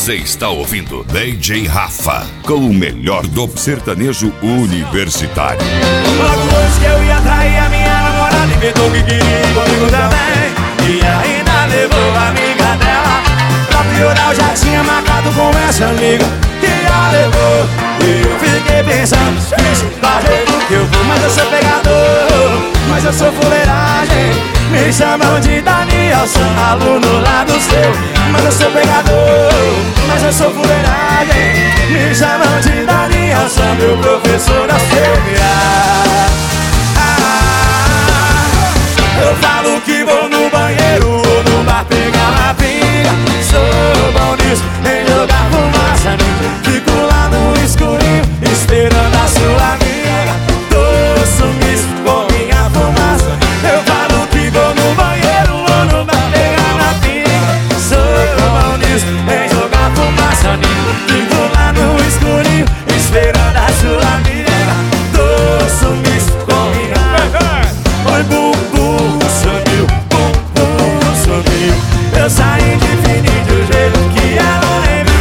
Você está ouvindo DJ Rafa, com o melhor do sertanejo universitário. Logo hoje que eu ia trair a minha namorada, inventou que queria ir comigo também. E ainda levou a amiga dela. Pra piorar eu já tinha marcado com essa amiga que a levou. E eu fiquei pensando, da jeito que eu vou. Mas eu sou pegador, mas eu sou fuleiragem. Me chamam de Danielson, aluno lá do seu. Mas eu sou pegador, mas eu sou fuleiragem. Me chamam de Danielson, meu professor da CBA. Eu falo que vou no banheiro ou no bar pegar uma pinga. Sou bom nisso, em jogar fumaça. Fico lá no escurinho, esperando a sua amiga. Tô sumiço com minha fumaça. Eu falo que vou no banheiro ou no bar pegar uma pinga. Sou bom nisso, em jogar fumaça. Fico lá no escurinho, esperando a sua amiga. Tô sumiço com minha fumaça. Oi, bumbum, sumiu, bumbum, sumiu. Eu saí de fininho de um jeito que ela nem viu.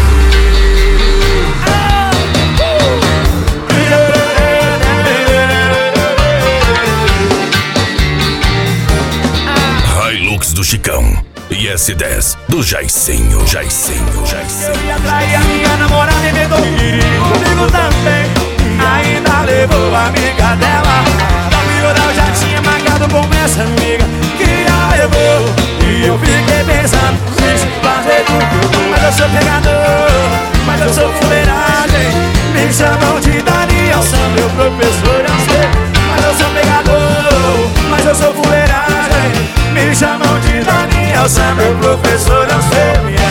Hilux do Chicão e S10 do Jaicinho. Eu ia trair a minha namorada e inventou que queria ir comigo também. E ainda levou a amiga dela. Pra piorar eu já tinha marcado com essa amiga que a levou. E eu fiquei pensando, gente, fazer tudo. Mas eu sou pegador, mas eu sou fuleiragem. Me chamam de Danielson, meu professor eu sei. Mas eu sou pegador, mas eu sou fuleiragem. Me chamam de Danielson, meu professor eu sei.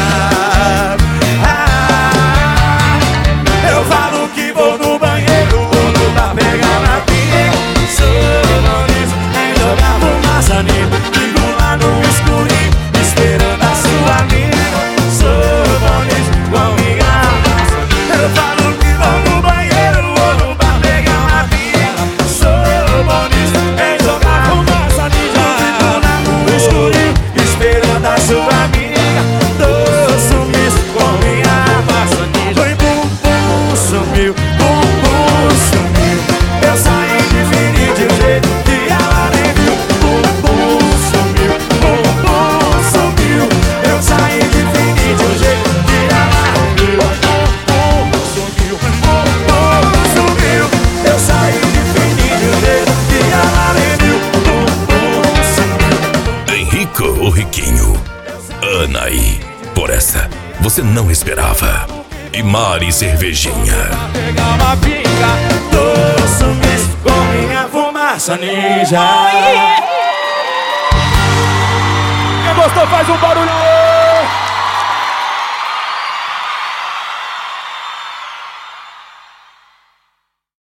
Eu falo que vou no banheiro ou no bar pegar na pinga. Sou bom nisso, em jogar fumaça nisso. Fico lá no escurinho, esperando a sua amiga. Sou bom nisso, com minha fumaça. Eu falo que vou no banheiro ou no bar pegar na pinga. Sou bom nisso, em jogar fumaça nisso. Fico lá no escurinho, esperando a sua amiga. Tô sumiço com minha fumaça nisso. Foi bumbum, sumiu, bumbum, sumiu. Eu saí de fininho de um jeito que ela nem viu. Bumbum, sumiu, bumbum, sumiu. Eu saí de fininho de um jeito que ela nem viu. Bumbum, sumiu, bumbum, sumiu. Eu saí de fininho de um jeito que ela nem viu. Bumbum, sumiu. Henrico, o Riquinho. Anaí, por essa você não esperava. E Mari Cervejinha. Pegar uma pinga, tô sumiço com minha fumaça ninja. Quem gostou faz um barulho.